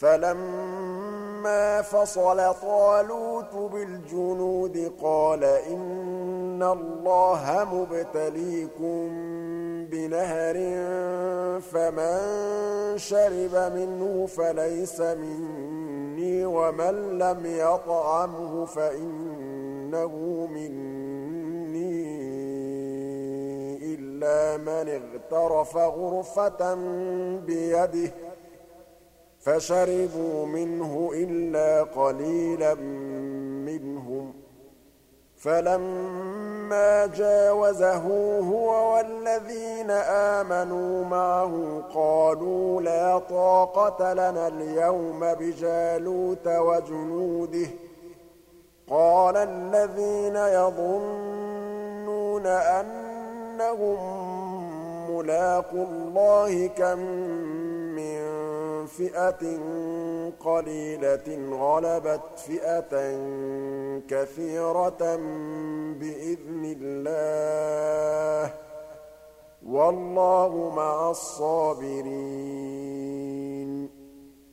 فَلَمَّا فَصَلَ طَالُوتُ بِالْجُنُودِ قَالَ إِنَّ اللَّهَ مُبْتَلِيكُم بِنَهَرٍ فَمَن شَرِبَ مِنْهُ فَلَيْسَ مِنِّي وَمَن لَّمْ يَطْعَمْهُ فَإِنَّهُ مِنِّي إِلَّا مَنِ اغْتَرَفَ غُرْفَةً بِيَدِهِ فَشَرِبُوا مِنْهُ إِلَّا قَلِيلًا مِّنْهُمْ ۚ فَلَمَّا جَاوَزَهُ هُوَ وَالَّذِينَ آمَنُوا مَعَهُ قَالُوا لَا طَاقَةَ لَنَا الْيَوْمَ بِجَالُوتَ وَجُنُودِهِ ۚ قَالَ الَّذِينَ يَظُنُّونَ أَنَّهُم مُّلَاقُو اللَّهِ كَم مِّن فِئَةٍ قَلِيلَةٍ غَلَبَتْ فِئَةً كَثِيرَةً بِإِذْنِ اللَّهِ ۗ وَاللَّهُ مَعَ الصَّابِرِينَ